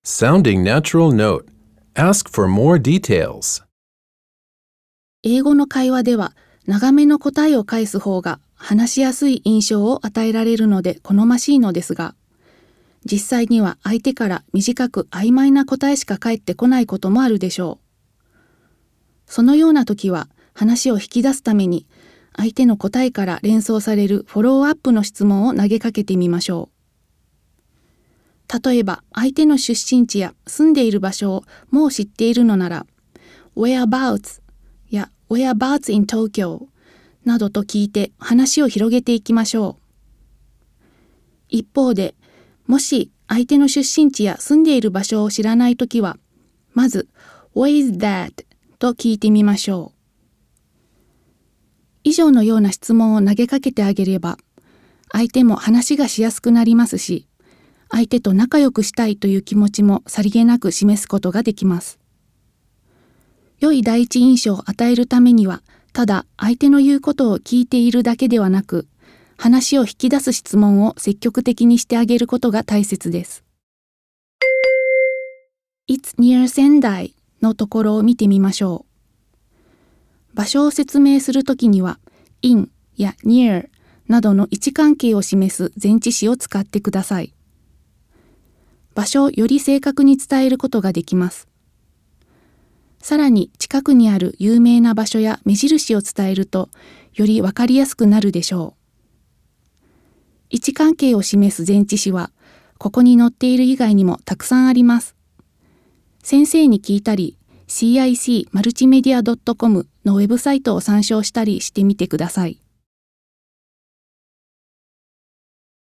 Sounding natural note. Ask for more details. 英語の会話では長めの答えを返す方が話しやすい印象を与えられるので好ましいのですが、実際には相手から短く曖昧な答えしか返ってこないこともあるでしょう。そのような時は話を引き出すために相手の答えから連想されるフォローアップの質問を投げかけてみましょう。例えば相手の出身地や住んでいる場所をもう知っているのなら Whereabouts や Whereabouts in Tokyo などと聞いて話を広げていきましょう。一方でもし相手の出身地や住んでいる場所を知らないときはまず Where is that? と聞いてみましょう。以上のような質問を投げかけてあげれば相手も話がしやすくなりますし、相手と仲良くしたいという気持ちもさりげなく示すことができます。良い第一印象を与えるためには、ただ相手の言うことを聞いているだけではなく、話を引き出す質問を積極的にしてあげることが大切です。It's near 仙台のところを見てみましょう。場所を説明するときには、in や near などの位置関係を示す前置詞を使ってください。場所をより正確に伝えることができます。さらに近くにある有名な場所や目印を伝えるとよりわかりやすくなるでしょう。位置関係を示す前置詞はここに載っている以外にもたくさんあります。先生に聞いたり CIC マルチメディア .com のウェブサイトを参照したりしてみてください。